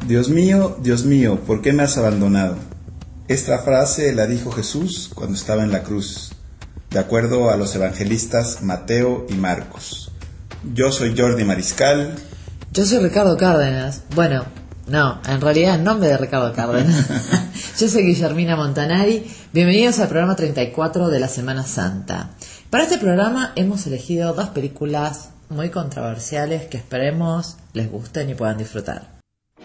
Dios mío, ¿por qué me has abandonado? Esta frase la dijo Jesús cuando estaba en la cruz, de acuerdo a los evangelistas Mateo y Marcos. Yo soy Jordi Mariscal. Yo soy Ricardo Cárdenas. Bueno, no, en realidad en nombre de Ricardo Cárdenas. Yo soy Guillermina Montanari. Bienvenidos al programa 34 de la Semana Santa. Para este programa hemos elegido dos películas muy controversiales que esperemos les gusten y puedan disfrutar.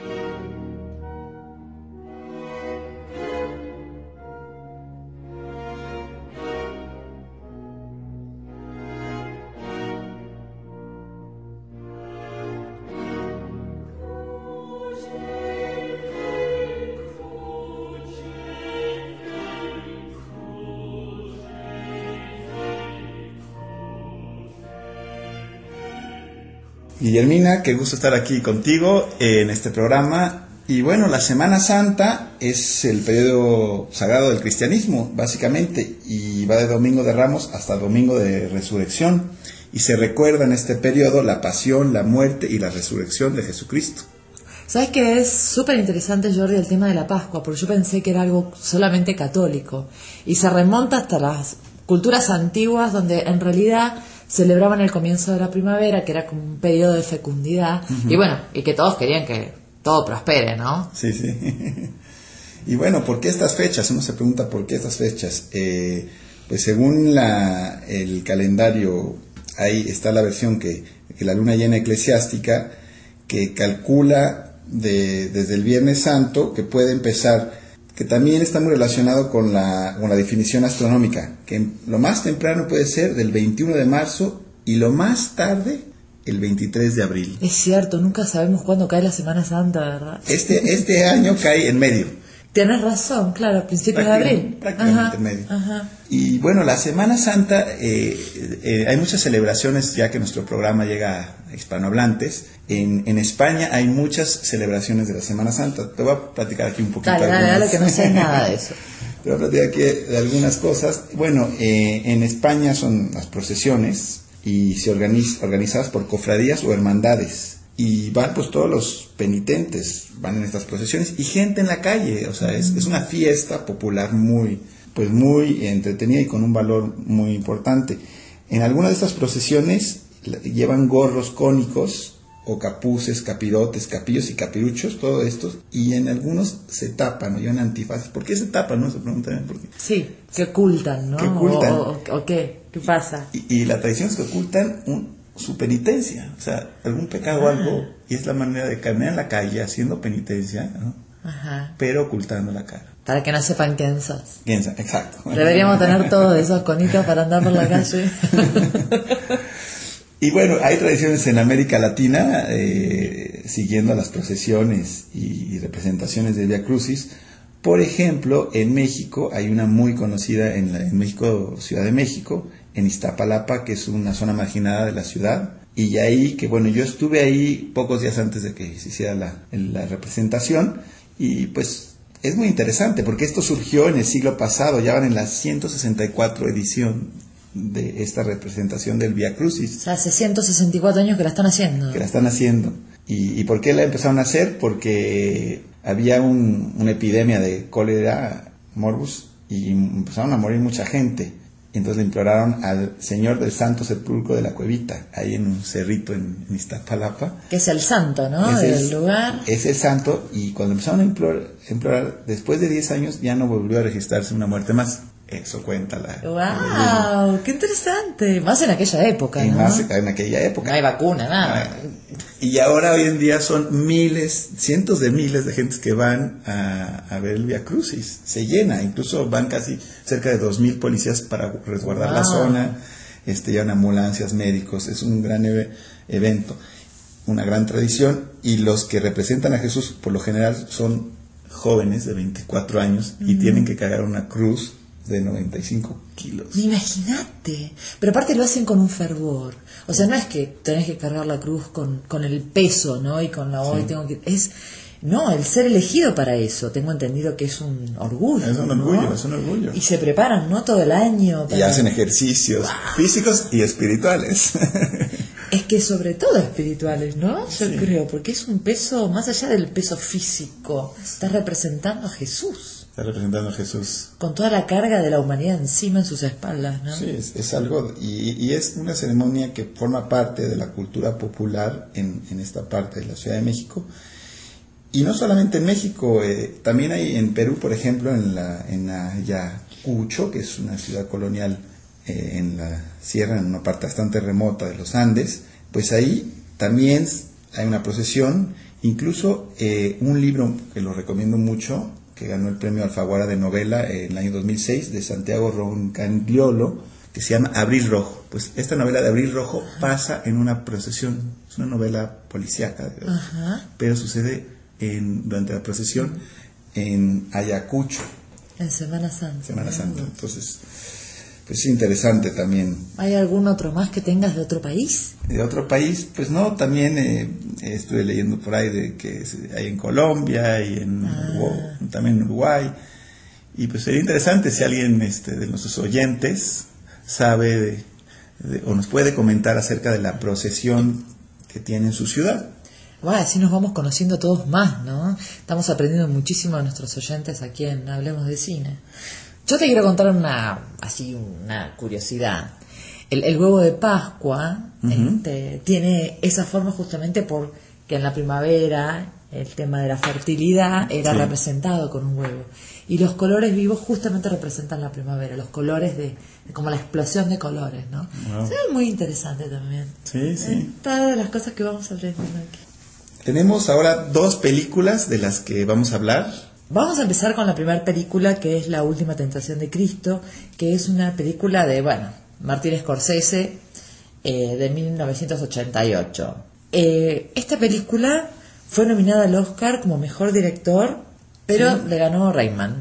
Guillermina, qué gusto estar aquí contigo en este programa. Y bueno, la Semana Santa es el periodo sagrado del cristianismo, básicamente, y va de Domingo de Ramos hasta Domingo de Resurrección. Y se recuerda en este periodo la pasión, la muerte y la resurrección de Jesucristo. ¿Sabes qué? Es súper interesante, Jordi, el tema de la Pascua, porque yo pensé que era algo solamente católico. Y se remonta hasta las culturas antiguas, donde en realidad celebraban el comienzo de la primavera, que era como un periodo de fecundidad, y bueno, y que todos querían que todo prospere, ¿no? Sí, sí. Y bueno, ¿por qué estas fechas? Uno se pregunta por qué estas fechas. Pues según el calendario, ahí está la versión que la luna llena eclesiástica, que calcula desde el Viernes Santo, que puede empezar, que también está muy relacionado con la definición astronómica, que lo más temprano puede ser del 21 de marzo y lo más tarde el 23 de abril. Es cierto, nunca sabemos cuándo cae la Semana Santa, ¿verdad? Este año cae en medio. Tienes razón, claro, a principios de abril. Prácticamente en medio. Ajá. Y bueno, la Semana Santa, hay muchas celebraciones, ya que nuestro programa llega a hispanohablantes. En España hay muchas celebraciones de la Semana Santa. Te voy a platicar aquí un poquito. Dale, que no sé nada de eso. Te voy a platicar aquí de algunas cosas. Bueno, en España son las procesiones y se organizadas por cofradías o hermandades. Y van pues todos los penitentes, van en estas procesiones y gente en la calle. O sea, es una fiesta popular muy entretenida y con un valor muy importante. En algunas de estas procesiones llevan gorros cónicos o capuces, capirotes, capillos y capiruchos, todo esto, y en algunos se tapan o llevan antifaces. ¿Por qué se tapan? No se preguntan por qué. Sí, que ocultan, ¿no? ¿Qué ocultan? ¿O qué? ¿Qué pasa? Y la tradición es que ocultan su penitencia, o sea, algún pecado o algo, y es la manera de caminar en la calle haciendo penitencia, ¿no? Ajá. Pero ocultando la cara. Para que no sepan quién sos. Exacto. Deberíamos tener todos esos conitos para andar por la calle. Y bueno, hay tradiciones en América Latina, siguiendo las procesiones y representaciones de Vía Crucis. Por ejemplo, en México hay una muy conocida en México, Ciudad de México, en Iztapalapa, que es una zona marginada de la ciudad. Y ahí, que bueno, yo estuve ahí pocos días antes de que se hiciera la representación. Y pues es muy interesante, porque esto surgió en el siglo pasado, ya van en la 164 edición de esta representación del Vía Crucis. O sea, hace 164 años que la están haciendo. ¿Y por qué la empezaron a hacer? Porque había una epidemia de cólera morbus y empezaron a morir mucha gente. Y entonces le imploraron al Señor del Santo Sepulcro de la Cuevita, ahí en un cerrito en Iztapalapa. Que es el santo, ¿no? Del lugar. Es el santo, y cuando empezaron a implorar, después de 10 años ya no volvió a registrarse una muerte más. Eso cuenta ¡Wow! ¡Qué interesante! Más en aquella época, ¿no? Más en aquella época. No hay vacuna, nada. Y ahora, hoy en día, son cientos de miles de gentes que van a ver el Vía Crucis. Se llena, incluso van casi cerca de 2,000 policías para resguardar la zona. Llevan ambulancias, médicos. Es un gran evento, una gran tradición. Y los que representan a Jesús, por lo general, son jóvenes de 24 años y tienen que cargar una cruz de 95 kilos. Imagínate. Pero aparte lo hacen con un fervor. O sea, no es que tenés que cargar la cruz con el peso, ¿no? Y con la hoy sí. No, el ser elegido para eso, tengo entendido que es un orgullo. Es un orgullo, ¿no? Es un orgullo. Y se preparan, ¿no? Todo el año. Y hacen ejercicios físicos y espirituales. Es que sobre todo espirituales, ¿no? Yo Sí. creo, porque es un peso, más allá del peso físico, está representando a Jesús, Está representando a Jesús. con toda la carga de la humanidad encima en sus espaldas, ¿no? Sí, es algo, y es una ceremonia que forma parte de la cultura popular en esta parte de la Ciudad de México. Y no solamente en México, también hay en Perú, por ejemplo, en Ayacucho, que es una ciudad colonial en la sierra, en una parte bastante remota de los Andes, pues ahí también hay una procesión, incluso un libro que lo recomiendo mucho, que ganó el premio Alfaguara de novela en el año 2006, de Santiago Roncagliolo, que se llama Abril Rojo. Pues esta novela de Abril Rojo pasa en una procesión, es una novela policíaca, pero sucede durante la procesión en Ayacucho, En Semana Santa. Semana ¿no? Santa. Entonces, pues es interesante también. ¿Hay algún otro más que tengas de otro país? De otro país, pues no, también estuve leyendo por ahí de que hay en Colombia y también en Uruguay. Y pues sería interesante si alguien de nuestros oyentes sabe o nos puede comentar acerca de la procesión que tiene en su ciudad. Bueno, así nos vamos conociendo todos más, ¿no? Estamos aprendiendo muchísimo de nuestros oyentes aquí en Hablemos de Cine. Yo te quiero contar una curiosidad. El huevo de Pascua tiene esa forma justamente porque en la primavera el tema de la fertilidad era representado con un huevo. Y los colores vivos justamente representan la primavera, los colores de como la explosión de colores, ¿no? Wow. Eso es muy interesante también. Sí. Todas las cosas que vamos aprendiendo aquí. Tenemos ahora 2 películas de las que vamos a hablar. Vamos a empezar con la primera película, que es La Última Tentación de Cristo, que es una película de, Martin Scorsese, de 1988. Esta película fue nominada al Oscar como Mejor Director, pero le ganó Reitman.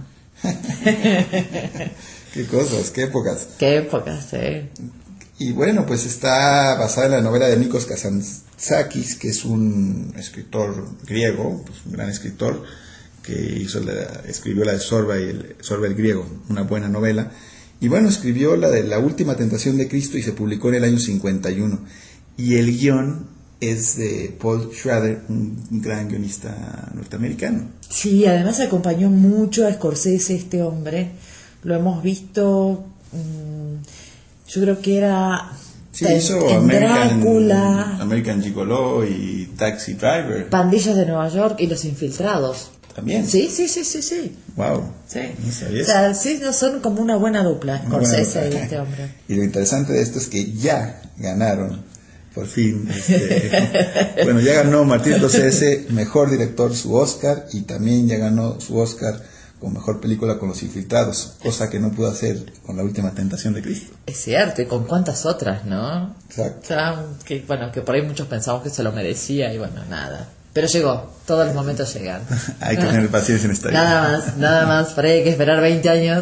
Qué cosas, qué épocas. Qué épocas, ¿eh? Y bueno, pues está basada en la novela de Nikos Kazantzakis, que es un escritor griego, pues un gran escritor, que escribió la de Sorba el griego, una buena novela. Y bueno, escribió la de La Última Tentación de Cristo y se publicó en el año 51. Y el guión es de Paul Schrader, un gran guionista norteamericano. Sí, además acompañó mucho a Scorsese este hombre. Lo hemos visto, yo creo que era hizo en Drácula, American Gigolo y Taxi Driver. Pandillas de Nueva York y Los Infiltrados. También. Sí. Wow. Sí. No sabía O sea, sí, son como una buena dupla, Scorsese y este hombre. Y lo interesante de esto es que ya ganaron, por fin. Bueno, ya ganó Martin Scorsese, mejor director, su Oscar, y también ya ganó su Oscar con mejor película con Los Infiltrados, cosa que no pudo hacer con La Última Tentación de Cristo. Es cierto, y con cuántas otras, ¿no? Exacto. O sea, que por ahí muchos pensamos que se lo merecía y nada. Pero llegó, todos los momentos llegan. Hay que tener paciencia en esta vida. Nada más, por ahí hay que esperar 20 años.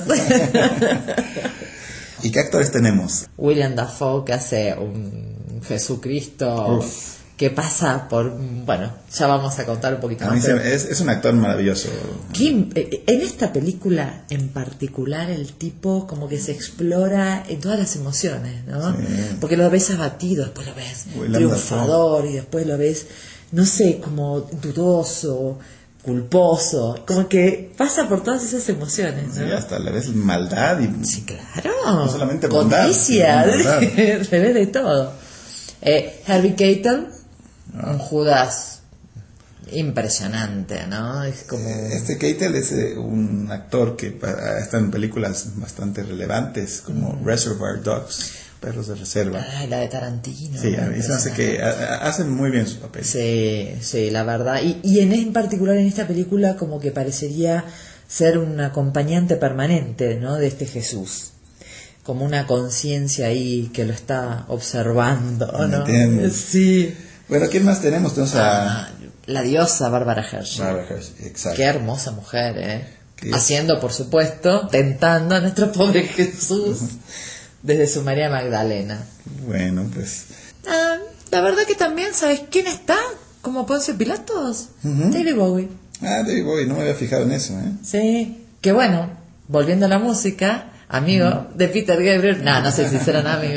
¿Y qué actores tenemos? William Dafoe, que hace un Jesucristo que pasa por... ya vamos a contar un poquito más. Es un actor maravilloso. En esta película en particular el tipo como que se explora en todas las emociones, ¿no? Sí. Porque lo ves abatido, después lo ves William triunfador Dafoe. y después lo ves, no sé, como dudoso, culposo, como que pasa por todas esas emociones, ¿no? Sí, hasta le ves maldad y... Sí, claro. No solamente bondad, codicia, sino maldad. se ve de todo. Harvey Keitel, un Judas impresionante, ¿no? Es como... Keitel es un actor que está en películas bastante relevantes como Reservoir Dogs, Perros de Reserva. La de Tarantino. Sí, a mí se me hace que hacen muy bien su papel. Sí, la verdad. Y en particular en esta película como que parecería ser un acompañante permanente, ¿no? De este Jesús. Como una conciencia ahí que lo está observando, ¿no? ¿Entiendes? Sí. Bueno, ¿quién más tenemos? Tenemos a... La diosa Bárbara Hershey. Bárbara Hershey, exacto. Qué hermosa mujer, ¿eh? Haciendo, por supuesto, tentando a nuestro pobre Jesús desde su María Magdalena. Bueno, pues... La verdad que también, ¿sabes quién está? Como Poncio Pilatos. David Bowie. David Bowie, no me había fijado en eso, ¿eh? Sí, que volviendo a la música, amigo de Peter Gabriel. No sé si serán amigos,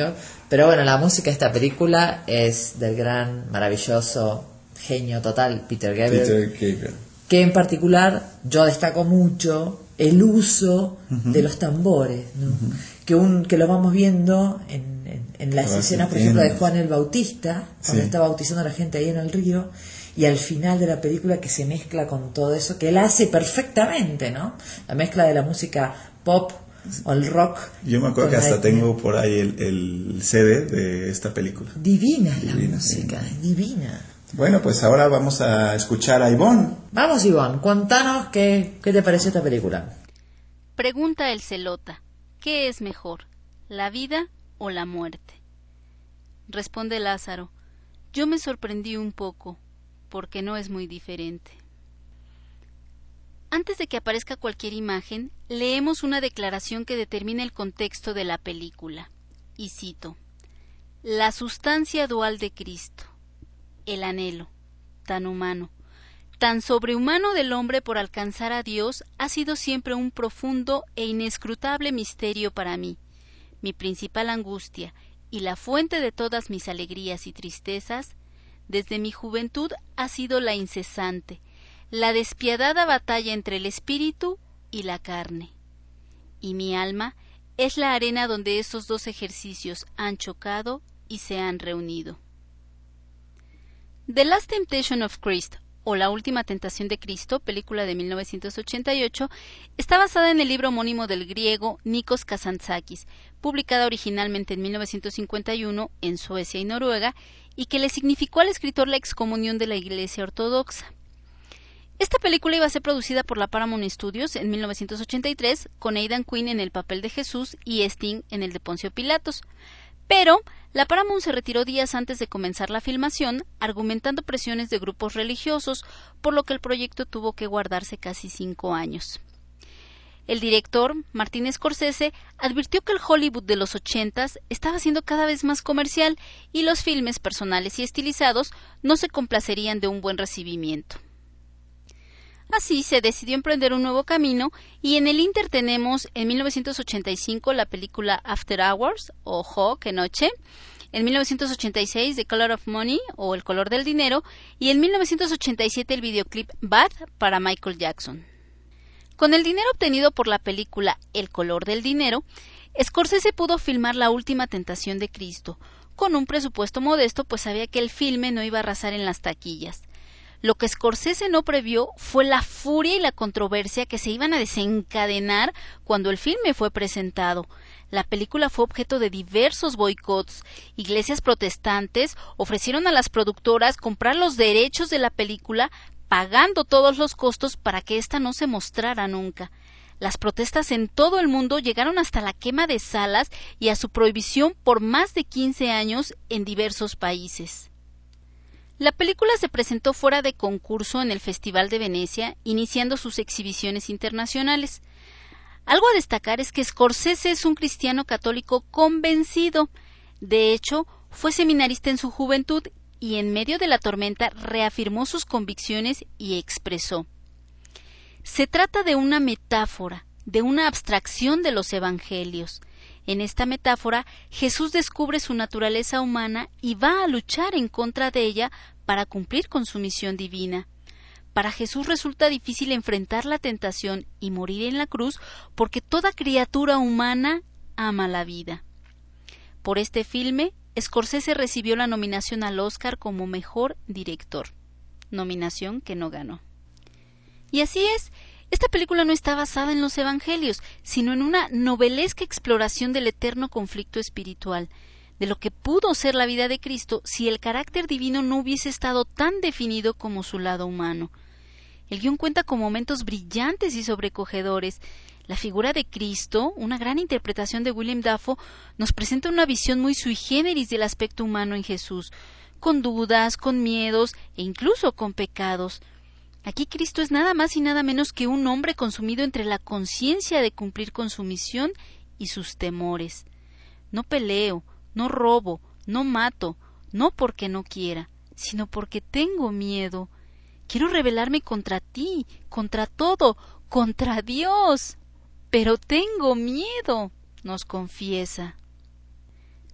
Pero bueno, la música de esta película es del gran, maravilloso, genio total, Peter Gabriel. Que en particular yo destaco mucho el uso de los tambores, ¿no? Que lo vamos viendo en las escenas, por ejemplo, de Juan el Bautista, cuando está bautizando a la gente ahí en el río, y al final de la película que se mezcla con todo eso, que él hace perfectamente, ¿no? La mezcla de la música pop o el rock. Yo me acuerdo que hasta tengo por ahí el CD de esta película. Divina la música, divina. Bueno, pues ahora vamos a escuchar a Ivonne. Vamos, Ivonne, contanos qué te pareció esta película. Pregunta el celota, ¿qué es mejor, la vida o la muerte? Responde Lázaro, yo me sorprendí un poco, porque no es muy diferente. Antes de que aparezca cualquier imagen, leemos una declaración que determina el contexto de la película. Y cito, la sustancia dual de Cristo, el anhelo, tan humano, tan sobrehumano del hombre por alcanzar a Dios, ha sido siempre un profundo e inescrutable misterio para mí, mi principal angustia y la fuente de todas mis alegrías y tristezas, desde mi juventud ha sido la incesante, la despiadada batalla entre el espíritu y la carne. Y mi alma es la arena donde esos dos ejercicios han chocado y se han reunido. The Last Temptation of Christ, o La Última Tentación de Cristo, película de 1988, está basada en el libro homónimo del griego Nikos Kazantzakis, publicada originalmente en 1951 en Suecia y Noruega, y que le significó al escritor la excomunión de la Iglesia Ortodoxa. Esta película iba a ser producida por la Paramount Studios en 1983, con Aidan Quinn en el papel de Jesús y Sting en el de Poncio Pilatos. Pero la Paramount se retiró días antes de comenzar la filmación, argumentando presiones de grupos religiosos, por lo que el proyecto tuvo que guardarse casi 5 años. El director, Martin Scorsese, advirtió que el Hollywood de los 80s estaba siendo cada vez más comercial y los filmes personales y estilizados no se complacerían de un buen recibimiento. Así se decidió emprender un nuevo camino y en el Inter tenemos en 1985 la película After Hours o Jo, que noche, en 1986 The Color of Money o El color del dinero y en 1987 el videoclip Bad para Michael Jackson. Con el dinero obtenido por la película El color del dinero, Scorsese pudo filmar La Última Tentación de Cristo, con un presupuesto modesto pues sabía que el filme no iba a arrasar en las taquillas. Lo que Scorsese no previó fue la furia y la controversia que se iban a desencadenar cuando el filme fue presentado. La película fue objeto de diversos boicots. Iglesias protestantes ofrecieron a las productoras comprar los derechos de la película, pagando todos los costos para que ésta no se mostrara nunca. Las protestas en todo el mundo llegaron hasta la quema de salas y a su prohibición por más de 15 años en diversos países. La película se presentó fuera de concurso en el Festival de Venecia, iniciando sus exhibiciones internacionales. Algo a destacar es que Scorsese es un cristiano católico convencido. De hecho, fue seminarista en su juventud y en medio de la tormenta reafirmó sus convicciones y expresó: se trata de una metáfora, de una abstracción de los evangelios. En esta metáfora, Jesús descubre su naturaleza humana y va a luchar en contra de ella para cumplir con su misión divina. Para Jesús resulta difícil enfrentar la tentación y morir en la cruz porque toda criatura humana ama la vida. Por este filme, Scorsese recibió la nominación al Oscar como mejor director, nominación que no ganó. Y así es. Esta película no está basada en los evangelios, sino en una novelesca exploración del eterno conflicto espiritual, de lo que pudo ser la vida de Cristo si el carácter divino no hubiese estado tan definido como su lado humano. El guión cuenta con momentos brillantes y sobrecogedores. La figura de Cristo, una gran interpretación de William Dafoe, nos presenta una visión muy sui generis del aspecto humano en Jesús, con dudas, con miedos e incluso con pecados. Aquí Cristo es nada más y nada menos que un hombre consumido entre la conciencia de cumplir con su misión y sus temores. No peleo, no robo, no mato, no porque no quiera, sino porque tengo miedo. Quiero rebelarme contra ti, contra todo, contra Dios. Pero tengo miedo, nos confiesa.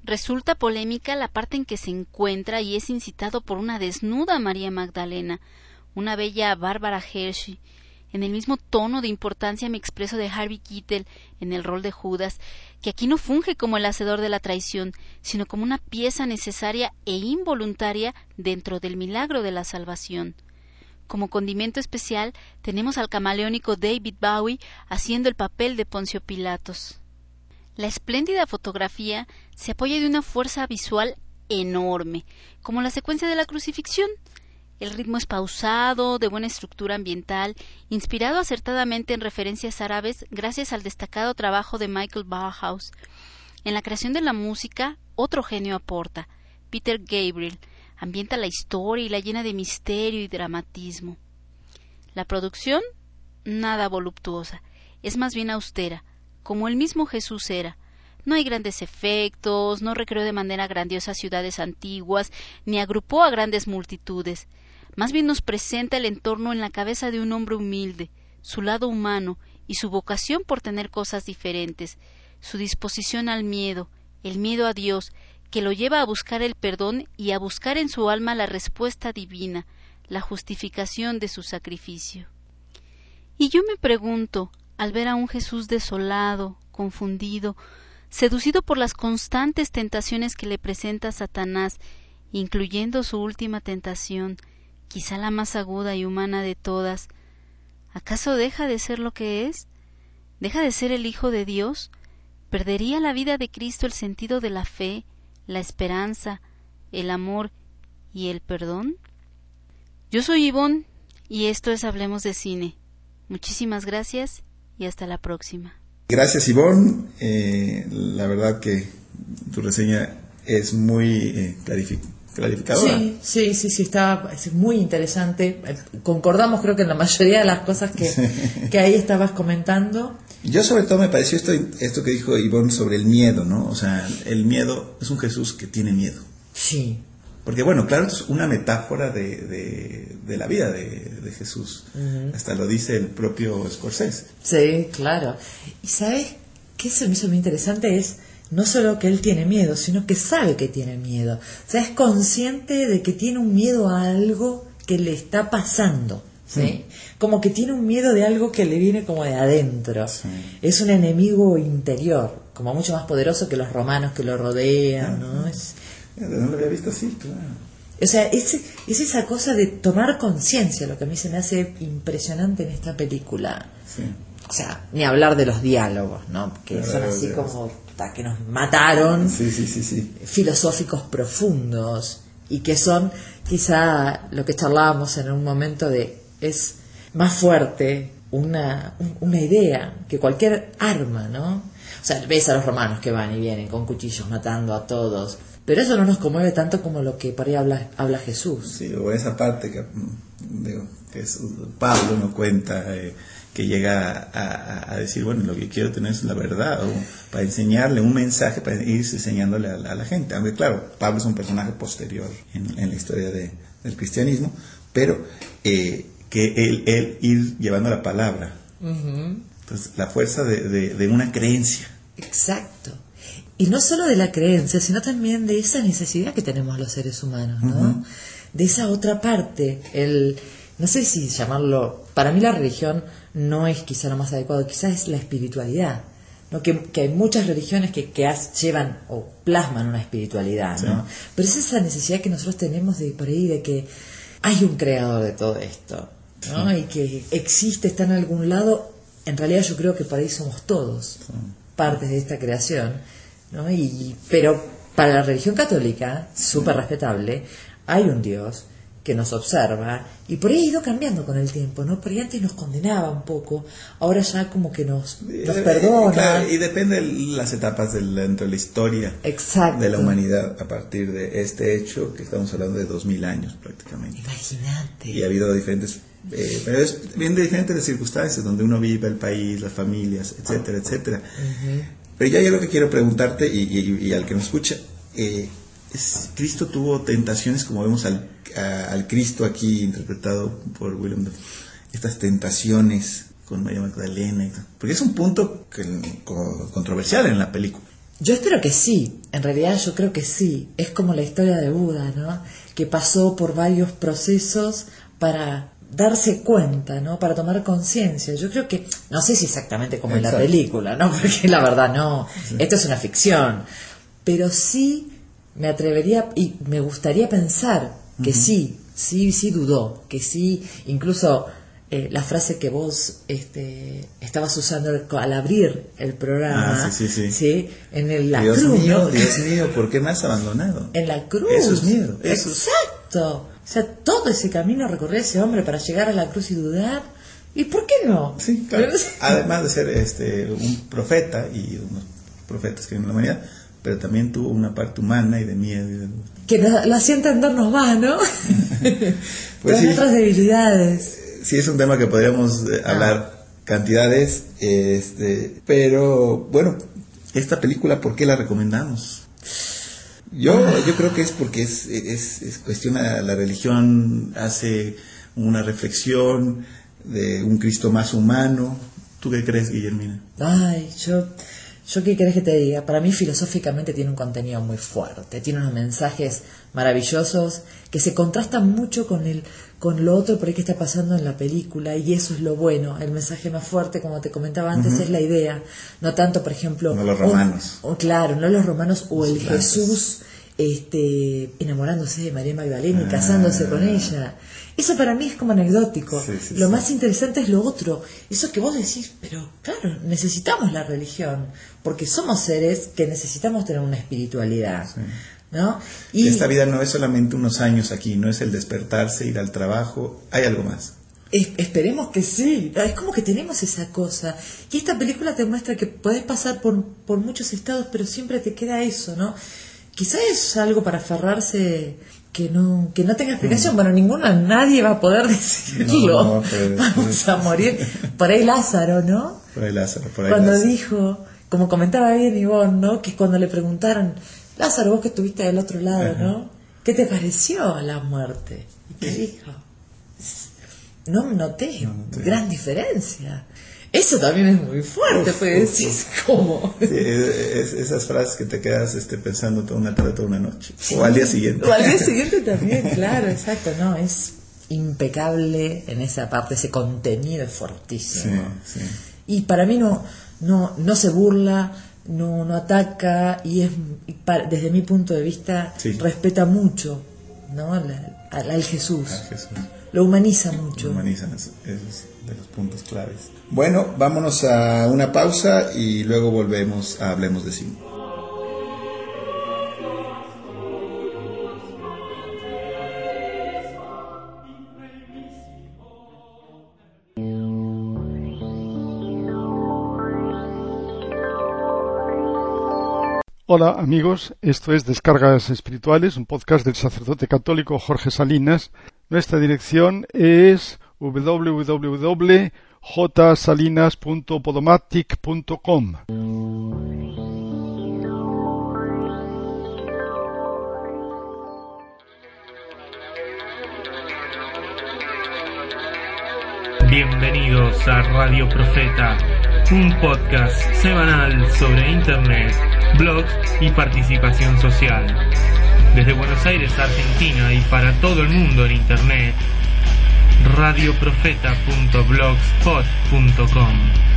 Resulta polémica la parte en que se encuentra y es incitado por una desnuda María Magdalena, una bella Bárbara Hershey. En el mismo tono de importancia me expreso de Harvey Keitel en el rol de Judas, que aquí no funge como el hacedor de la traición, sino como una pieza necesaria e involuntaria dentro del milagro de la salvación. Como condimento especial tenemos al camaleónico David Bowie haciendo el papel de Poncio Pilatos. La espléndida fotografía se apoya de una fuerza visual enorme, como la secuencia de la crucifixión. El ritmo es pausado, de buena estructura ambiental, inspirado acertadamente en referencias árabes gracias al destacado trabajo de Michael Bauhaus. En la creación de la música, otro genio aporta, Peter Gabriel, ambienta la historia y la llena de misterio y dramatismo. La producción, nada voluptuosa, es más bien austera, como el mismo Jesús era. No hay grandes efectos, no recreó de manera grandiosa ciudades antiguas, ni agrupó a grandes multitudes. Más bien nos presenta el entorno en la cabeza de un hombre humilde, su lado humano y su vocación por tener cosas diferentes, su disposición al miedo, el miedo a Dios, que lo lleva a buscar el perdón y a buscar en su alma la respuesta divina, la justificación de su sacrificio. Y yo me pregunto, al ver a un Jesús desolado, confundido, seducido por las constantes tentaciones que le presenta Satanás, incluyendo su última tentación, quizá la más aguda y humana de todas, ¿acaso deja de ser lo que es? ¿Deja de ser el Hijo de Dios? ¿Perdería la vida de Cristo el sentido de la fe, la esperanza, el amor y el perdón? Yo soy Ivonne y esto es Hablemos de Cine. Muchísimas gracias y hasta la próxima. Gracias, Ivonne. La verdad que tu reseña es muy clarificadora. Sí, es muy interesante. Concordamos creo que en la mayoría de las cosas que ahí estabas comentando. Yo sobre todo me pareció esto que dijo Ivonne sobre el miedo, ¿no? O sea, el miedo es un Jesús que tiene miedo. Sí. Porque bueno, claro, esto es una metáfora de la vida de Jesús. Uh-huh. Hasta lo dice el propio Scorsese. Sí, claro. Y ¿sabes qué se me hizo muy interesante? Es no solo que él tiene miedo, sino que sabe que tiene miedo. O sea, es consciente de que tiene un miedo a algo que le está pasando. ¿Sí? Como que tiene un miedo de algo que le viene como de adentro. Sí. Es un enemigo interior, como mucho más poderoso que los romanos que lo rodean, ¿no? No lo había visto así, claro. O sea, es esa cosa de tomar conciencia, lo que a mí se me hace impresionante en esta película. Sí. O sea, ni hablar de los diálogos, ¿no? Que claro, son así como que nos mataron. Sí. Filosóficos profundos y que son quizá lo que charlábamos en un momento de es más fuerte una idea que cualquier arma, ¿no? O sea, ves a los romanos que van y vienen con cuchillos matando a todos, pero eso no nos conmueve tanto como lo que por ahí habla Jesús. Sí, o esa parte que Pablo nos cuenta, que llega a decir, bueno, lo que quiero tener es la verdad, o para enseñarle un mensaje, para ir enseñándole a la gente. Aunque claro, Pablo es un personaje posterior en la historia del cristianismo, pero que él ir llevando la palabra. Uh-huh. Entonces, la fuerza de una creencia. Exacto. Y no solo de la creencia, sino también de esa necesidad que tenemos los seres humanos, ¿no? Uh-huh. De esa otra parte, no sé si llamarlo, para mí la religión no es quizá lo más adecuado, quizás es la espiritualidad, ¿no? Que hay muchas religiones que llevan o plasman una espiritualidad, ¿no? Sí. Pero es esa necesidad que nosotros tenemos de por ahí, de que hay un creador de todo esto, ¿no? Sí. Y que existe, está en algún lado. En realidad yo creo que por ahí somos todos partes de esta creación, ¿no? Pero para la religión católica, súper respetable, hay un Dios que nos observa y por ahí ha ido cambiando con el tiempo, ¿no? Por ahí antes nos condenaba un poco, ahora ya como que nos perdona. Claro, y depende de las etapas dentro de la historia. Exacto. De la humanidad a partir de este hecho, que estamos hablando de 2000 años prácticamente. Imagínate. Y ha habido diferentes, pero es bien de diferentes circunstancias, donde uno vive, el país, las familias, etcétera, etcétera. Uh-huh. Pero ya yo lo que quiero preguntarte, y al que nos escucha, Cristo tuvo tentaciones, como vemos al Cristo aquí interpretado por Willem Dafoe, estas tentaciones con María Magdalena, porque es un punto controversial en la película. Yo espero que sí, en realidad yo creo que sí. Es como la historia de Buda, ¿no? Que pasó por varios procesos para darse cuenta, ¿no? Para tomar conciencia. Yo creo que, no sé si exactamente como en la película, ¿no? Porque la verdad no, esto es una ficción. Pero sí me atrevería y me gustaría pensar que sí dudó, que sí, incluso la frase que vos estabas usando al abrir el programa, ¿sí? En la Dios cruz, mío, ¿no? Dios mío, ¿por qué me has abandonado? En la cruz. Eso es miedo. Exacto. O sea, todo ese camino recorrió ese hombre para llegar a la cruz y dudar. ¿Y por qué no? Sí, claro. Además de ser un profeta, y unos profetas que en la humanidad, pero también tuvo una parte humana y de miedo. Que lo hacía entendernos más, ¿no? Pues todas nuestras debilidades. Sí, es un tema que podríamos hablar cantidades, pero bueno, esta película, ¿por qué la recomendamos? Yo creo que es porque es cuestiona la religión, hace una reflexión de un Cristo más humano. ¿Tú qué crees, Guillermina? Ay, yo qué querés que te diga. Para mí filosóficamente tiene un contenido muy fuerte, tiene unos mensajes maravillosos que se contrastan mucho con lo otro por ahí que está pasando en la película, y eso es lo bueno. El mensaje más fuerte, como te comentaba antes, es la idea, no tanto, por ejemplo, no los romanos. Claro, no los romanos o el Jesús enamorándose de María Magdalena y casándose con ella. Eso para mí es como anecdótico. Lo más interesante es lo otro, eso que vos decís, pero claro, necesitamos la religión porque somos seres que necesitamos tener una espiritualidad, ¿no? Y esta vida no es solamente unos años aquí, no es el despertarse, ir al trabajo, hay algo más. Esperemos que sí, es como que tenemos esa cosa, y esta película te muestra que podés pasar por muchos estados, pero siempre te queda eso, ¿no? Quizás es algo para aferrarse que no tenga explicación. Bueno, nadie va a poder decirlo. Vamos a morir. Por ahí Lázaro, ¿no? Por ahí Lázaro. Cuando dijo, como comentaba bien Ivonne, ¿no? Que cuando le preguntaron, Lázaro, vos que estuviste del otro lado, ¿no? ¿Qué te pareció la muerte? ¿Y qué dijo? No noté gran diferencia. Eso también es muy fuerte, pues decís, ¿cómo? Sí, esas frases que te quedas pensando toda una tarde, toda una noche. Sí. O al día siguiente. O al día siguiente también, claro, exacto. No, es impecable en esa parte, ese contenido es fortísimo. Sí. Y para mí no se burla, no ataca, y desde mi punto de vista respeta mucho, ¿no? al Jesús. Lo humaniza mucho. Lo humaniza, eso es de los puntos claves. Bueno, vámonos a una pausa y luego volvemos a Hablemos de Cine. Hola amigos, esto es Descargas Espirituales, un podcast del sacerdote católico Jorge Salinas. Nuestra dirección es www.jsalinas.podomatic.com. Bienvenidos a Radio Profeta, un podcast semanal sobre internet, blog y participación social. Desde Buenos Aires, Argentina, y para todo el mundo en internet, radioprofeta.blogspot.com.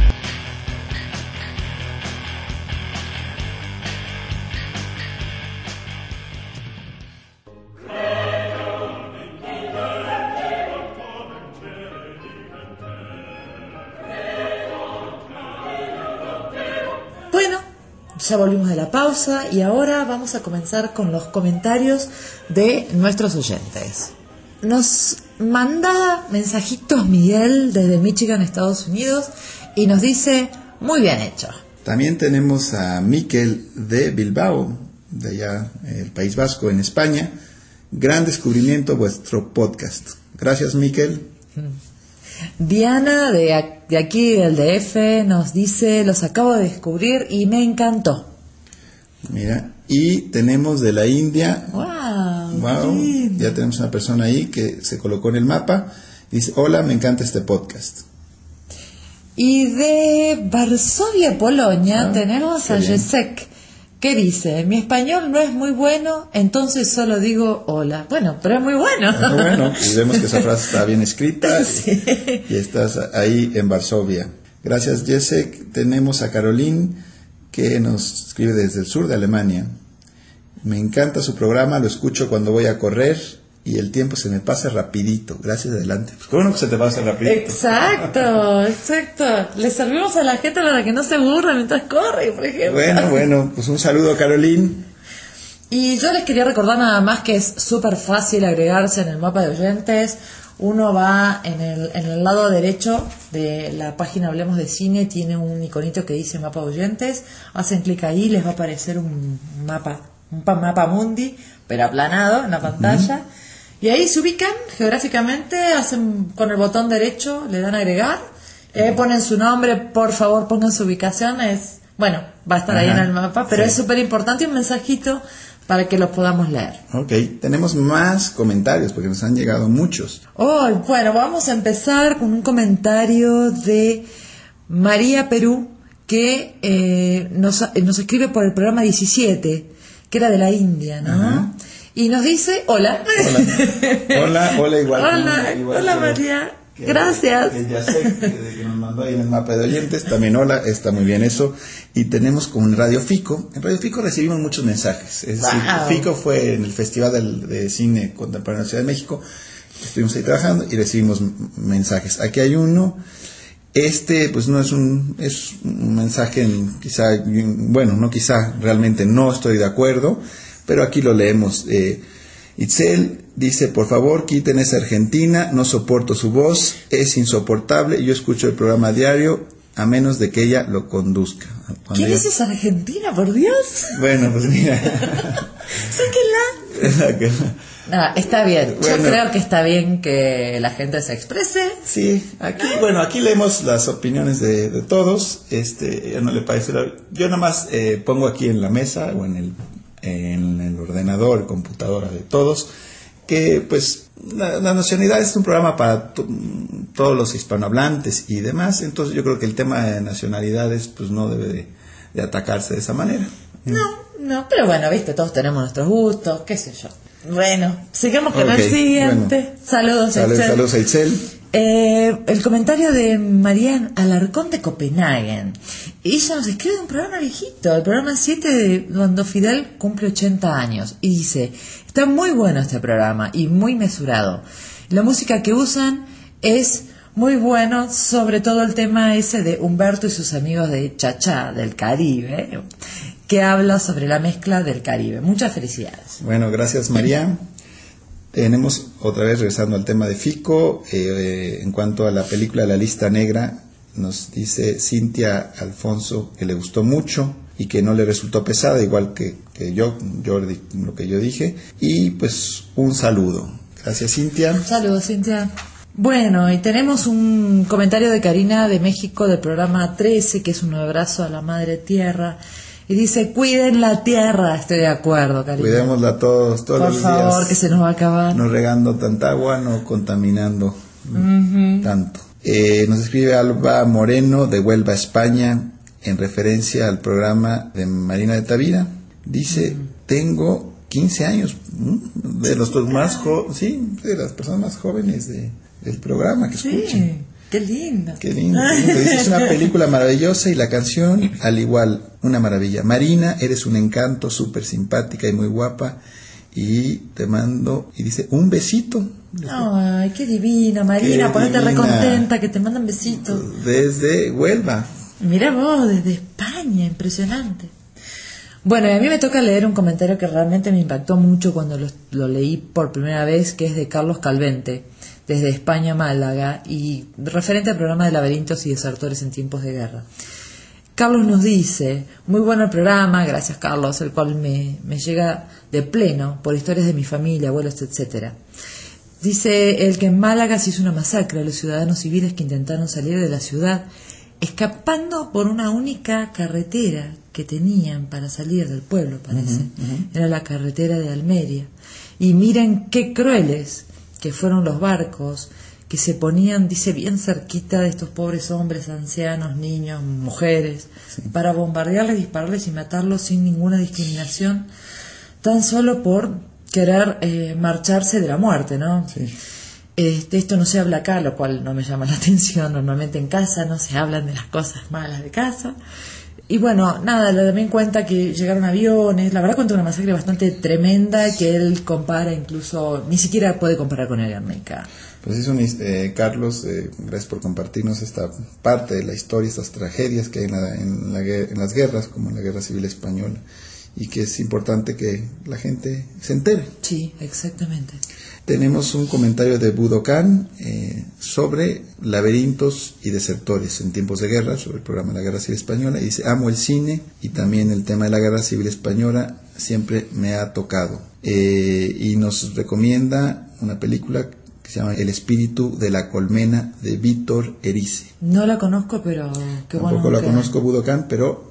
Ya volvimos de la pausa y ahora vamos a comenzar con los comentarios de nuestros oyentes. Nos manda mensajitos Miguel desde Michigan, Estados Unidos, y nos dice, muy bien hecho. También tenemos a Miquel de Bilbao, de allá, el País Vasco, en España. Gran descubrimiento vuestro podcast. Gracias, Miquel. Diana de aquí del DF nos dice, los acabo de descubrir y me encantó. Mira, y tenemos de la India. Wow, ya tenemos una persona ahí que se colocó en el mapa. Dice, hola, me encanta este podcast. Y de Varsovia, Polonia, tenemos a Jacek, ¿Qué dice? Mi español no es muy bueno, entonces solo digo hola. Bueno, pero es muy bueno. Bueno, y vemos que esa frase está bien escrita. Sí. Y estás ahí en Varsovia. Gracias, Jessek. Tenemos a Caroline, que nos escribe desde el sur de Alemania. Me encanta su programa, lo escucho cuando voy a correr y el tiempo se me pasa rapidito. Gracias, adelante. Pues qué bueno que se te pasa rapidito. Exacto. Le servimos a la gente para que no se aburra mientras corre, por ejemplo. Bueno, pues un saludo, Caroline. Y yo les quería recordar nada más que es súper fácil agregarse en el mapa de oyentes. Uno va en el lado derecho de la página Hablemos de Cine, tiene un iconito que dice mapa de oyentes. Hacen clic ahí, les va a aparecer un mapa mundi, pero aplanado en la pantalla. Y ahí se ubican geográficamente, hacen con el botón derecho, le dan a agregar, ponen su nombre, por favor pongan su ubicación, va a estar ahí en el mapa, pero es súper importante, y un mensajito para que los podamos leer. Ok, tenemos más comentarios porque nos han llegado muchos. Vamos a empezar con un comentario de María Perú, que nos escribe por el programa 17, que era de la India, ¿no? Ajá. Y nos dice, hola. Hola, igual. Hola María, gracias. Que ya sé que nos mandó ahí en el mapa de oyentes, también hola, está muy bien eso. Y tenemos con Radio Fico, en Radio Fico recibimos muchos mensajes. Es decir, Fico fue en el Festival de Cine Contemporáneo de la Ciudad de México, estuvimos ahí trabajando y recibimos mensajes. Aquí hay uno. Pues no es un mensaje realmente no estoy de acuerdo, pero aquí lo leemos. Itzel dice, por favor, quiten esa Argentina, no soporto su voz, es insoportable, yo escucho el programa diario, a menos de que ella lo conduzca. ¿Quién es esa Argentina, por Dios? Bueno, pues mira. Sáquenla. No, está bien. Yo creo que está bien que la gente se exprese. Sí, aquí leemos las opiniones de todos. Ya no le parece. Yo nada más pongo aquí en la mesa o en el ordenador, computadora de todos, que pues la nacionalidad es un programa para todos los hispanohablantes y demás. Entonces yo creo que el tema de nacionalidades pues no debe de atacarse de esa manera. No, pero bueno, viste, todos tenemos nuestros gustos, qué sé yo. Bueno, sigamos con el siguiente. Saludos a Itzel. El comentario de Marianne Alarcón de Copenhague. Ella nos escribe de un programa viejito, el programa 7 cuando Fidel cumple 80 años. Y dice, está muy bueno este programa y muy mesurado. La música que usan es muy bueno, sobre todo el tema ese de Humberto y sus amigos de Cha-Cha del Caribe, que habla sobre la mezcla del Caribe. Muchas felicidades. Bueno, gracias María. Tenemos otra vez, regresando al tema de Fico, en cuanto a la película La Lista Negra, nos dice Cintia Alfonso que le gustó mucho y que no le resultó pesada, igual que Jordi, lo que yo dije. Y pues un saludo. Gracias Cintia. Saludos Cintia. Bueno, y tenemos un comentario de Karina de México del programa 13, que es un abrazo a la Madre Tierra. Y dice, cuiden la tierra. Estoy de acuerdo, Karina. Cuidémosla todos los días. Por favor, que se nos va a acabar. No regando tanta agua, no contaminando tanto. Nos escribe Alba Moreno de Huelva, España, en referencia al programa de Marina de Tavira. Dice, tengo 15 años, de los más de las personas más jóvenes del programa que escuchan. Sí. Qué lindo. Qué lindo. Es una película maravillosa y la canción, al igual, una maravilla. Marina, eres un encanto, súper simpática y muy guapa. Y te mando, y dice, un besito. Ay, qué divina, Marina, ponete recontenta que te mandan besitos. Desde Huelva. Mira vos, desde España, impresionante. Bueno, y a mí me toca leer un comentario que realmente me impactó mucho cuando lo leí por primera vez, que es de Carlos Calvente, desde España, Málaga, y referente al programa de laberintos y desertores en tiempos de guerra. Carlos nos dice, muy bueno el programa, gracias Carlos, el cual me llega de pleno por historias de mi familia, abuelos, etcétera. Dice el que en Málaga se hizo una masacre a los ciudadanos civiles que intentaron salir de la ciudad, escapando por una única carretera que tenían para salir del pueblo, parece. Era la carretera de Almería. Y miren qué crueles que fueron los barcos que se ponían, dice, bien cerquita de estos pobres hombres, ancianos, niños, mujeres, para bombardearles, dispararles y matarlos sin ninguna discriminación, tan solo por querer marcharse de la muerte, ¿no? Sí. Esto no se habla acá, lo cual no me llama la atención. Normalmente en casa no se hablan de las cosas malas de casa. Y bueno, nada, también cuenta que llegaron aviones. La verdad cuenta una masacre bastante tremenda que él compara, incluso ni siquiera puede comparar con el Guernica. Pues es Carlos, gracias por compartirnos esta parte de la historia, estas tragedias que hay en las guerras, como en la Guerra Civil Española, y que es importante que la gente se entere. Sí, exactamente. Tenemos un comentario de Budokan sobre laberintos y desertores en tiempos de guerra, sobre el programa de la Guerra Civil Española, y dice: amo el cine y también el tema de la Guerra Civil Española siempre me ha tocado. Y nos recomienda una película que se llama El espíritu de la colmena, de Víctor Erice. No la conozco, pero qué bueno. Tampoco la conozco, Budokan, pero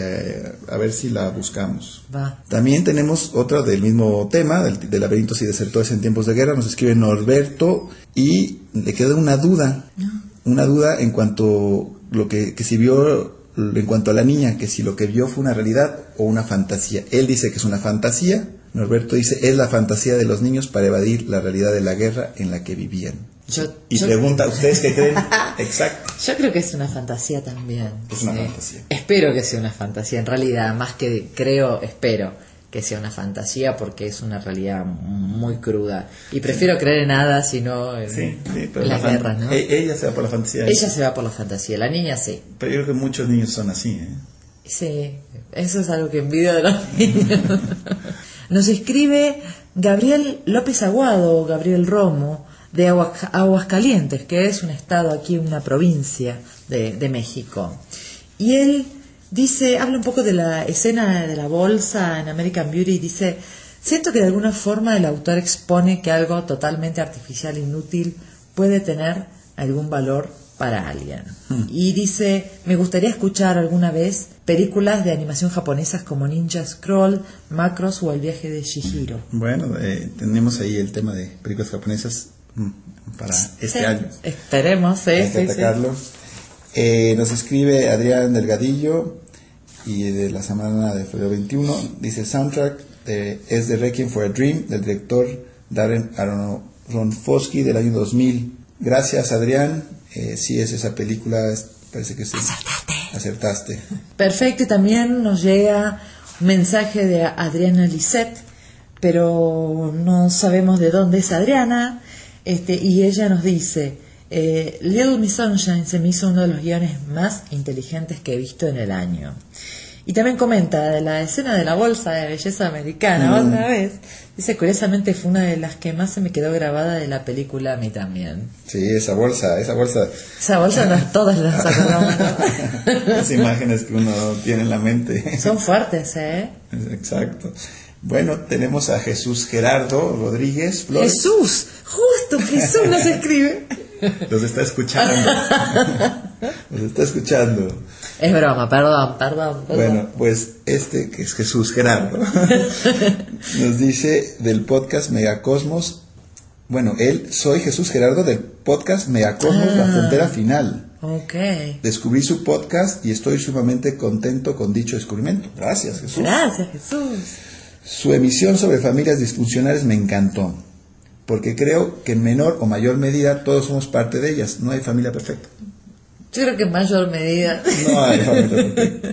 a ver si la buscamos. Va. También tenemos otra del mismo tema, de laberintos y desertores en tiempos de guerra. Nos escribe Norberto y le queda una duda. Una duda en cuanto lo que si vio, en cuanto a la niña, que si lo que vio fue una realidad o una fantasía. Él dice que es una fantasía. Norberto dice: es la fantasía de los niños para evadir la realidad de la guerra en la que vivían. Y pregunta, ¿ustedes qué creen? Exacto. Yo creo que es una fantasía también. Es una fantasía. Espero que sea una fantasía. En realidad, más que espero que sea una fantasía, porque es una realidad muy cruda. Y prefiero creer en nada, sino en las guerras, ¿no? Ella se va por la fantasía. Ella se va por la fantasía. La niña sí. Pero yo creo que muchos niños son así, ¿eh? Sí, eso es algo que envidio de los niños. Nos escribe Gabriel López Aguado, Gabriel Romo, de Aguascalientes, que es un estado aquí, una provincia de México. Y él dice, habla un poco de la escena de la bolsa en American Beauty, y dice: siento que de alguna forma el autor expone que algo totalmente artificial e inútil puede tener algún valor para alguien. Y dice: me gustaría escuchar alguna vez películas de animación japonesas como Ninja Scroll, Macross o El viaje de Chihiro. Bueno, tenemos ahí el tema de películas japonesas para este año. Esperemos, hay que atacarlo. Nos escribe Adrián Delgadillo, y de la semana de febrero 21, dice: el soundtrack es de Requiem for a Dream, del director Darren Aronofsky, del año 2000. Gracias, Adrián. Sí, es esa película, parece que sí. Acertaste. Perfecto. Y también nos llega un mensaje de Adriana Lisset, pero no sabemos de dónde es Adriana, y ella nos dice: Little Miss Sunshine se me hizo uno de los guiones más inteligentes que he visto en el año. Y también comenta de la escena de la bolsa de belleza americana, otra vez. Dice: curiosamente fue una de las que más se me quedó grabada de la película, a mí también. Sí, esa bolsa. Esa bolsa todas las acordamos, ¿no? Las imágenes que uno tiene en la mente. Son fuertes, ¿eh? Exacto. Bueno, tenemos a Jesús Gerardo Rodríguez Flores. Jesús, justo Jesús nos escribe. Los está escuchando. Los está escuchando. Es broma, perdón. Bueno, pues que es Jesús Gerardo, nos dice del podcast Megacosmos. Bueno, soy Jesús Gerardo del podcast Megacosmos, La Frontera Final. Okay. Descubrí su podcast y estoy sumamente contento con dicho descubrimiento. Gracias, Jesús. Gracias, Jesús. Su emisión sobre familias disfuncionales me encantó, porque creo que en menor o mayor medida todos somos parte de ellas. No hay familia perfecta. Yo creo que en mayor medida. No hay familia perfecta.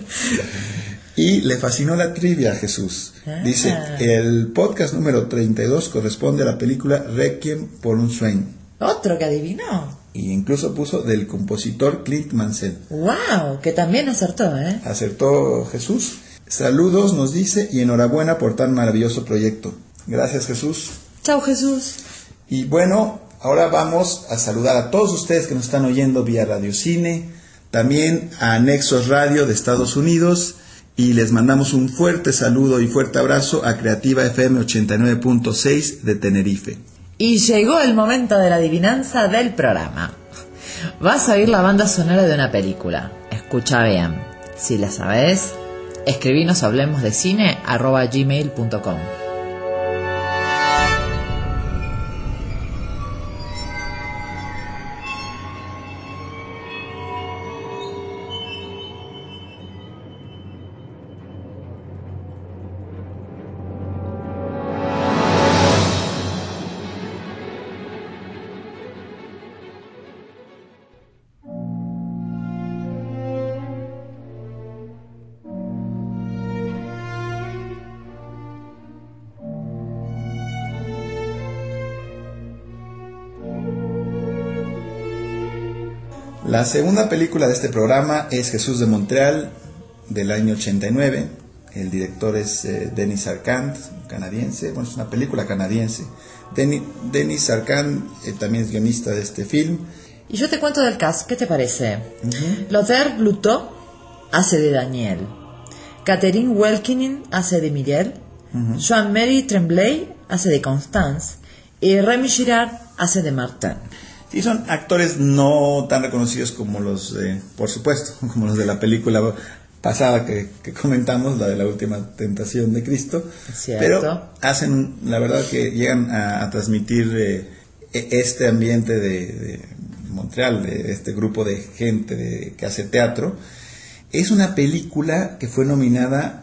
Y le fascinó la trivia a Jesús. Dice: el podcast número 32 corresponde a la película Requiem por un sueño. Otro que adivinó. Y incluso puso del compositor Clint Mansell. ¡Wow! Que también acertó, ¿eh? Acertó Jesús. Saludos, nos dice, y enhorabuena por tan maravilloso proyecto. Gracias, Jesús. Chao, Jesús. Y bueno, ahora vamos a saludar a todos ustedes que nos están oyendo vía Radio Cine, también a Nexos Radio de Estados Unidos, y les mandamos un fuerte saludo y fuerte abrazo a Creativa FM 89.6 de Tenerife. Y llegó el momento de la adivinanza del programa. Vas a oír la banda sonora de una película. Escucha bien. Si la sabes, escribinos hablemosdecine@gmail.com. La segunda película de este programa es Jesús de Montreal, del año 89. El director es Denis Arcand, canadiense. Bueno, es una película canadiense. Denis Arcand también es guionista de este film. Y yo te cuento del cast, ¿qué te parece? Lothar Bluteau hace de Daniel. Catherine Welkinin hace de Miguel. Joan-Marie Tremblay hace de Constance. Y Rémi Girard hace de Martin. Sí, son actores no tan reconocidos como los, por supuesto, como los de la película pasada que comentamos, la de la última tentación de Cristo. Cierto. Pero hacen, la verdad que llegan a transmitir este ambiente de Montreal, de este grupo de gente que hace teatro. Es una película que fue nominada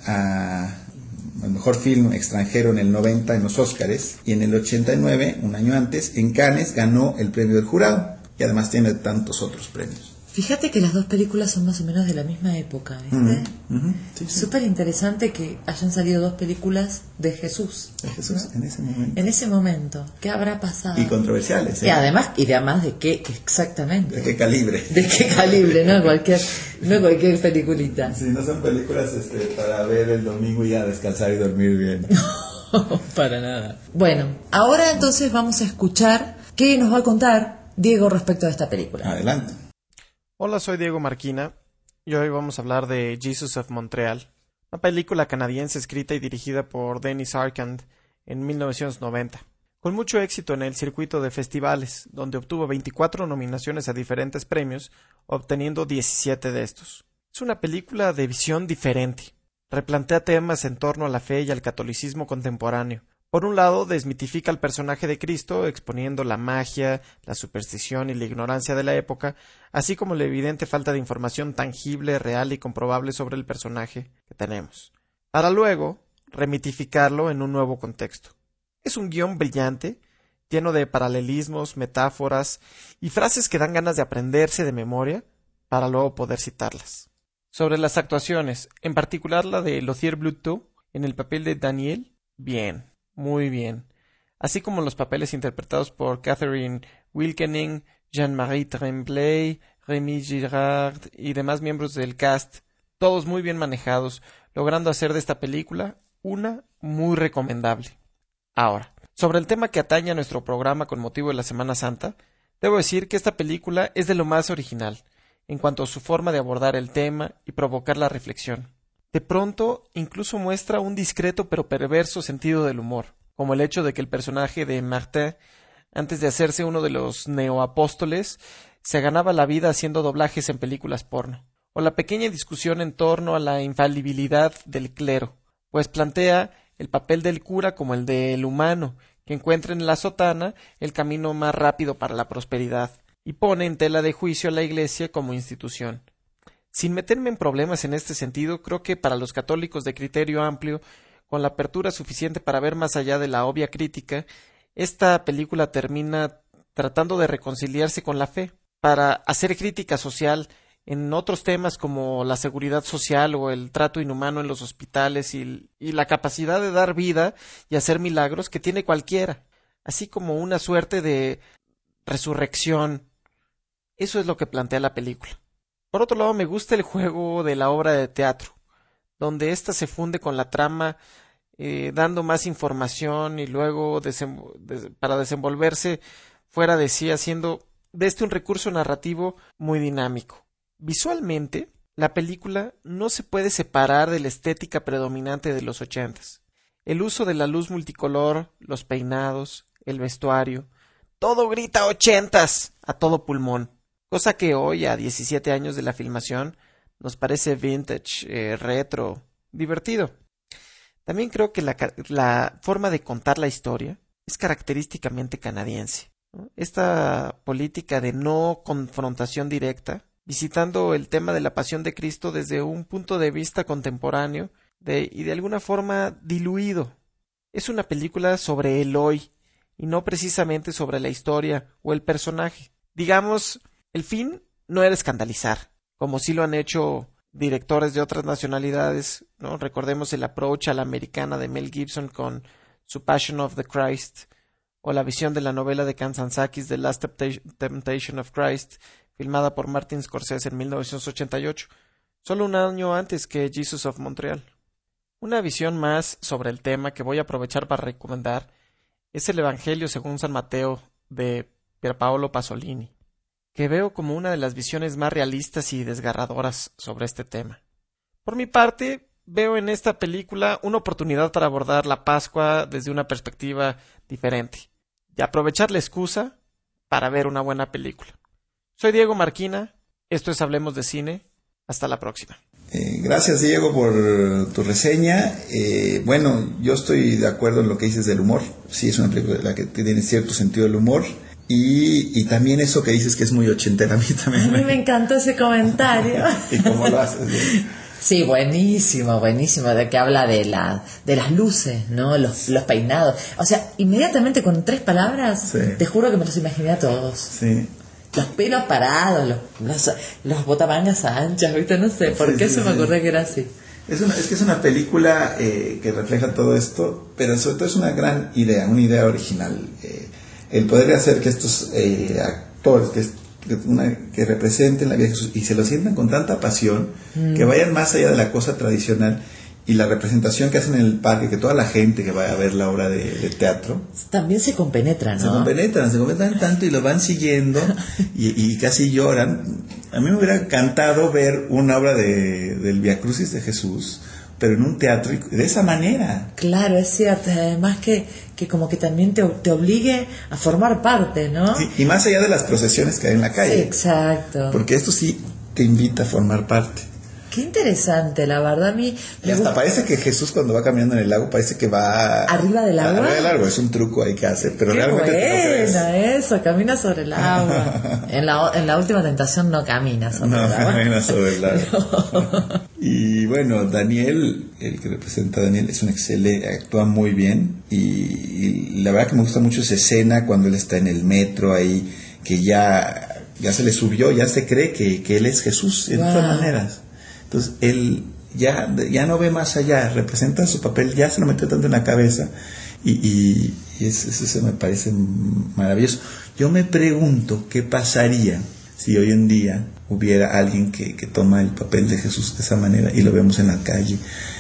al mejor film extranjero en el 90 en los Óscares, y en el 89, un año antes, en Cannes ganó el premio del jurado, y además tiene tantos otros premios. Fíjate que las dos películas son más o menos de la misma época, ¿viste? Sí, sí. Súper interesante que hayan salido dos películas de Jesús. De Jesús, ¿no? En ese momento. En ese momento. ¿Qué habrá pasado? Y controversiales. Y además de qué exactamente. ¿De qué calibre? De qué calibre, no cualquier peliculita. Sí, no son películas para ver el domingo y ya descansar y dormir bien. No, para nada. Bueno, ahora entonces vamos a escuchar qué nos va a contar Diego respecto a esta película. Adelante. Hola, soy Diego Marquina y hoy vamos a hablar de Jesus of Montreal, una película canadiense escrita y dirigida por Denis Arcand en 1990, con mucho éxito en el circuito de festivales, donde obtuvo 24 nominaciones a diferentes premios, obteniendo 17 de estos. Es una película de visión diferente, replantea temas en torno a la fe y al catolicismo contemporáneo. Por un lado, desmitifica al personaje de Cristo, exponiendo la magia, la superstición y la ignorancia de la época, así como la evidente falta de información tangible, real y comprobable sobre el personaje que tenemos, para luego remitificarlo en un nuevo contexto. Es un guión brillante, lleno de paralelismos, metáforas y frases que dan ganas de aprenderse de memoria para luego poder citarlas. Sobre las actuaciones, en particular la de Lothar Bluteau en el papel de Daniel, bien. Muy bien. Así como los papeles interpretados por Catherine Wilkening, Jean-Marie Tremblay, Rémi Girard y demás miembros del cast, todos muy bien manejados, logrando hacer de esta película una muy recomendable. Ahora, sobre el tema que atañe a nuestro programa con motivo de la Semana Santa, debo decir que esta película es de lo más original, en cuanto a su forma de abordar el tema y provocar la reflexión. De pronto, incluso muestra un discreto pero perverso sentido del humor, como el hecho de que el personaje de Martin, antes de hacerse uno de los neoapóstoles, se ganaba la vida haciendo doblajes en películas porno, o la pequeña discusión en torno a la infalibilidad del clero, pues plantea el papel del cura como el del humano, que encuentra en la sotana el camino más rápido para la prosperidad, y pone en tela de juicio a la Iglesia como institución. Sin meterme en problemas en este sentido, creo que para los católicos de criterio amplio, con la apertura suficiente para ver más allá de la obvia crítica, esta película termina tratando de reconciliarse con la fe, para hacer crítica social en otros temas como la seguridad social o el trato inhumano en los hospitales y la capacidad de dar vida y hacer milagros que tiene cualquiera, así como una suerte de resurrección. Eso es lo que plantea la película. Por otro lado, me gusta el juego de la obra de teatro, donde ésta se funde con la trama, dando más información y luego para desenvolverse fuera de sí, haciendo de este un recurso narrativo muy dinámico. Visualmente, la película no se puede separar de la estética predominante de los 80s. El uso de la luz multicolor, los peinados, el vestuario, todo grita 80s a todo pulmón. Cosa que hoy, a 17 años de la filmación, nos parece vintage, retro, divertido. También creo que la forma de contar la historia es característicamente canadiense, ¿no? Esta política de no confrontación directa, visitando el tema de la pasión de Cristo desde un punto de vista contemporáneo y de alguna forma diluido. Es una película sobre el hoy y no precisamente sobre la historia o el personaje. Digamos, el fin no era escandalizar, como sí lo han hecho directores de otras nacionalidades, ¿no? Recordemos el approach a la americana de Mel Gibson con su Passion of the Christ, o la visión de la novela de Kazantzakis The Last Temptation of Christ, filmada por Martin Scorsese en 1988, solo un año antes que Jesus of Montreal. Una visión más sobre el tema que voy a aprovechar para recomendar es el Evangelio según San Mateo de Pierpaolo Pasolini, que veo como una de las visiones más realistas y desgarradoras sobre este tema. Por mi parte, veo en esta película una oportunidad para abordar la Pascua desde una perspectiva diferente y aprovechar la excusa para ver una buena película. Soy Diego Marquina, esto es Hablemos de Cine, hasta la próxima. Gracias, Diego, por tu reseña. Bueno, yo estoy de acuerdo en lo que dices del humor. Sí, es una película en la que tiene cierto sentido del humor. Y también eso que dices que es muy ochentera, a mí también. A mí me encantó ese comentario. ¿Y cómo lo haces? Sí, buenísimo, de que habla de las luces, ¿no? Los peinados. O sea, inmediatamente con 3 palabras, sí. Te juro que me los imaginé a todos. Sí. Los pelos parados, los botamangas anchas, ¿viste? No sé, ¿por qué se me ocurrió que era así? Es que es una película que refleja todo esto, pero sobre todo es una gran idea, una idea original. El poder hacer que estos actores que representen la vida de Jesús y se lo sientan con tanta pasión, que vayan más allá de la cosa tradicional, y la representación que hacen en el parque, que toda la gente que vaya a ver la obra de teatro también se compenetran, ¿no? Se compenetran tanto y lo van siguiendo y casi lloran. A mí me hubiera encantado ver una obra del Vía Crucis de Jesús, pero en un teatro y de esa manera. Claro, es cierto. Además que como que también te obligue a formar parte, ¿no? Sí, y más allá de las procesiones que hay en la calle. Sí, exacto. Porque esto sí te invita a formar parte. Qué interesante, la verdad. A mí y hasta parece que Jesús, cuando va caminando en el lago, parece que va arriba del agua. Arriba del agua, es un truco ahí que hace, pero qué realmente bueno eso, camina sobre el agua. En la última tentación no camina sobre el agua. No camina sobre el agua. Y bueno, Daniel, el que representa a Daniel, es un excelente, actúa muy bien, y la verdad que me gusta mucho esa escena cuando él está en el metro ahí, que ya se le subió, ya se cree que él es Jesús, de todas maneras. Entonces él ya no ve más allá, representa su papel, ya se lo metió tanto en la cabeza, y eso me parece maravilloso. Yo me pregunto qué pasaría si hoy en día hubiera alguien que toma el papel de Jesús de esa manera y lo vemos en la calle,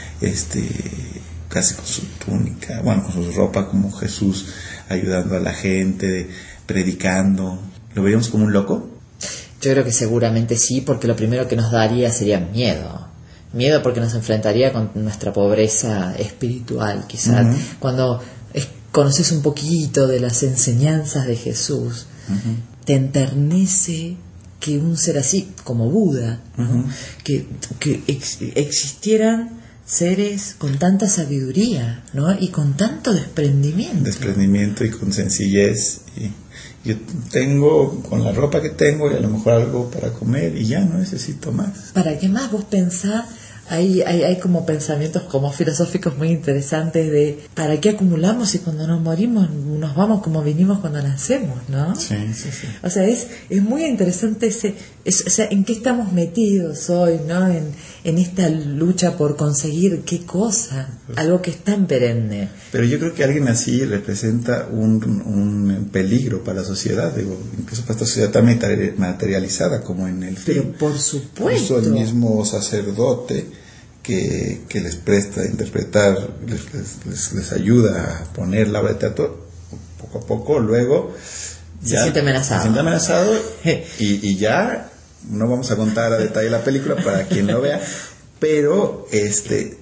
casi con su túnica, bueno, con su ropa como Jesús, ayudando a la gente, predicando. ¿Lo veríamos como un loco? Yo creo que seguramente sí, porque lo primero que nos daría sería miedo. Miedo porque nos enfrentaría con nuestra pobreza espiritual, quizás. Uh-huh. Cuando conoces un poquito de las enseñanzas de Jesús, uh-huh, te enternece que un ser así, como Buda, uh-huh, que existieran seres con tanta sabiduría, ¿no? Y con tanto desprendimiento y con sencillez. Yo tengo, con la ropa que tengo, y a lo mejor algo para comer, y ya no necesito más. ¿Para qué más? Vos pensás, hay como pensamientos como filosóficos muy interesantes de ¿para qué acumulamos si cuando nos morimos nos vamos como vinimos cuando nacemos, ¿no? Sí. O sea, es muy interesante o sea, en qué estamos metidos hoy, ¿no? En esta lucha por conseguir qué cosa, algo que es tan perenne. Pero yo creo que alguien así representa un peligro para la sociedad, incluso para esta sociedad tan materializada como en el film. Pero por supuesto. Incluso el mismo sacerdote que les presta a interpretar, les ayuda a poner la obra de teatro, poco a poco, luego se siente amenazado y ya no vamos a contar a detalle la película para quien lo vea, pero este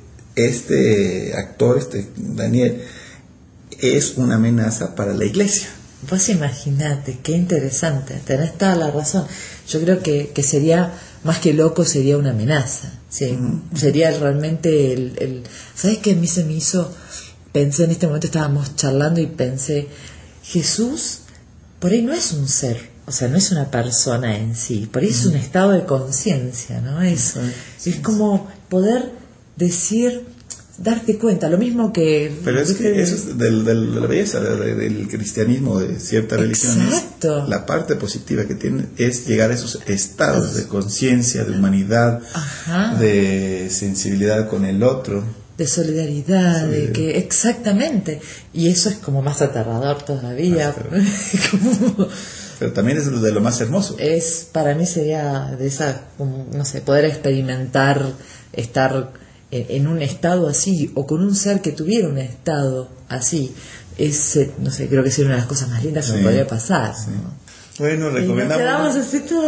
actor, Daniel, es una amenaza para la iglesia. Vos imaginate, qué interesante, tenés toda la razón. Yo creo que sería, más que loco, sería una amenaza, ¿sí? Uh-huh. Sería realmente ¿sabes qué a mí se me hizo? Pensé, en este momento estábamos charlando y pensé, Jesús por ahí no es un ser, o sea, no es una persona en sí, por ahí es un estado de conciencia, ¿no? Es como poder decir, darte cuenta, lo mismo que... Pero es que eso es de la belleza del cristianismo, de cierta religión. Exacto. La parte positiva que tiene es llegar a esos estados de conciencia, de humanidad, ajá, de sensibilidad con el otro. de solidaridad, de que exactamente, y eso es como más aterrador todavía. Pero también es de lo más hermoso. Para mí sería de esa, no sé, poder experimentar estar en un estado así o con un ser que tuviera un estado así. No sé, creo que sería una de las cosas más lindas que me podría pasar. Sí. ¿No? Bueno, recomendamos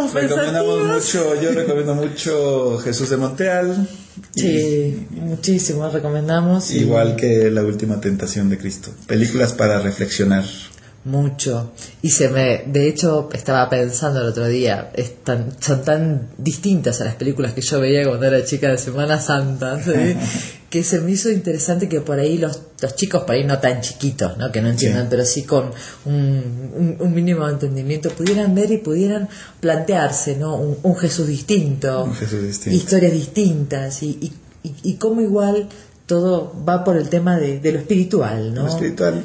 mucho, yo recomiendo mucho Jesús de Montreal. Sí, muchísimo recomendamos. Igual que La Última Tentación de Cristo. Películas para reflexionar. Mucho. Y de hecho, estaba pensando el otro día, son tan distintas a las películas que yo veía cuando era chica de Semana Santa, ¿sí? Que se me hizo interesante que por ahí los chicos, por ahí no tan chiquitos, ¿no? Que no entiendan, sí, pero sí con un mínimo de entendimiento, pudieran ver y pudieran plantearse, ¿no? Un Jesús distinto, historias distintas y cómo igual todo va por el tema de lo espiritual, ¿no? Lo espiritual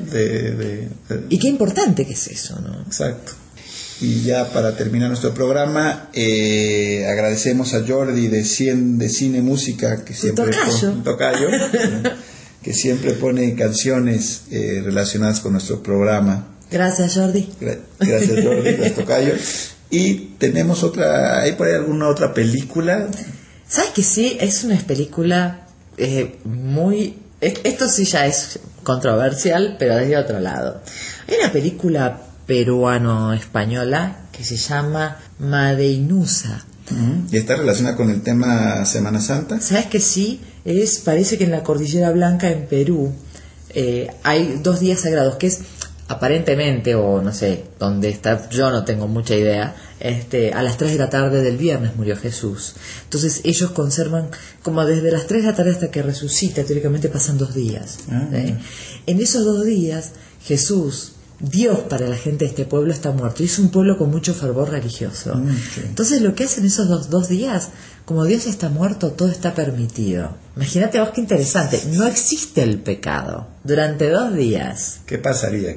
Y qué importante que es eso, ¿no? Exacto. Y ya para terminar nuestro programa, agradecemos a Jordi de Cine Música, que siempre tocayo, que siempre pone canciones relacionadas con nuestro programa. Gracias, Jordi. Gracias, Jordi, las tocayo. Y tenemos ¿hay por ahí alguna otra película? ¿Sabes que sí? Es una película muy... Esto sí ya es controversial, pero desde otro lado. Hay una película peruano-española que se llama Madeinusa. ¿Y está relacionada con el tema Semana Santa? ¿Sabes que sí? Parece que en la Cordillera Blanca, en Perú, hay 2 días sagrados, que es aparentemente, o no sé, dónde está, yo no tengo mucha idea, a las 3 de la tarde del viernes murió Jesús. Entonces ellos conservan, como desde las 3 de la tarde hasta que resucita, teóricamente pasan 2 días. En esos 2 días, Jesús, Dios para la gente de este pueblo, está muerto. Y es un pueblo con mucho fervor religioso. Sí. Entonces lo que hacen esos dos días, como Dios está muerto, todo está permitido. Imagínate vos qué interesante. No existe el pecado durante 2 días. ¿Qué pasaría?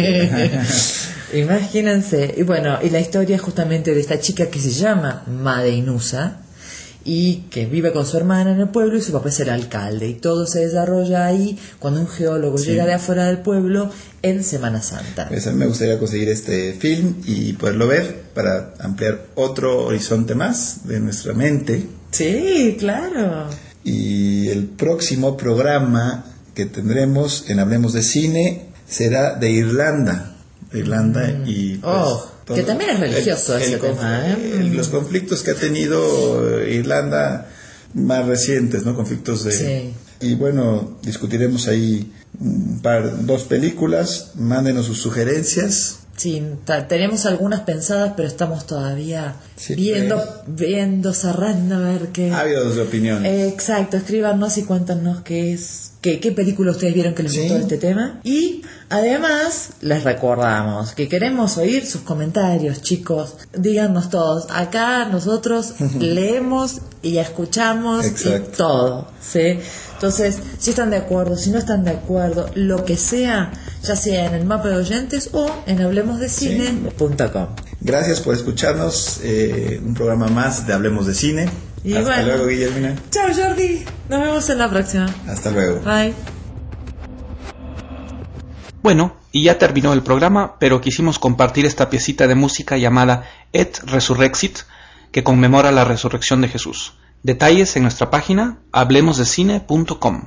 Imagínense. Y bueno, y la historia es justamente de esta chica que se llama Madeinusa y que vive con su hermana en el pueblo, y su papá es el alcalde, y todo se desarrolla ahí cuando un geólogo llega de afuera del pueblo en Semana Santa. Pues a mí me gustaría conseguir este film y poderlo ver para ampliar otro horizonte más de nuestra mente. Sí, claro. Y el próximo programa que tendremos en Hablemos de Cine será de Irlanda. Y pues, que también es religioso ese tema, los conflictos que ha tenido Irlanda más recientes, ¿no? Conflictos de... Sí. Y bueno, discutiremos ahí 2 películas. Mándenos sus sugerencias. Sí, tenemos algunas pensadas, pero estamos todavía viendo, cerrando, a ver qué... Ávidos de opiniones. Exacto, escríbanos y cuéntanos qué película ustedes vieron que les gustó este tema. Y además, les recordamos que queremos oír sus comentarios, chicos. Díganos todos. Acá nosotros leemos y escuchamos y todo, ¿sí? Entonces, si están de acuerdo, si no están de acuerdo, lo que sea, ya sea en el mapa de oyentes o en hablemosdecine.com. Gracias por escucharnos, un programa más de Hablemos de Cine. Y hasta luego, Guillermina. Chao, Jordi. Nos vemos en la próxima. Hasta luego. Bye. Bueno, y ya terminó el programa, pero quisimos compartir esta piecita de música llamada Et Resurrexit, que conmemora la resurrección de Jesús. Detalles en nuestra página hablemosdecine.com.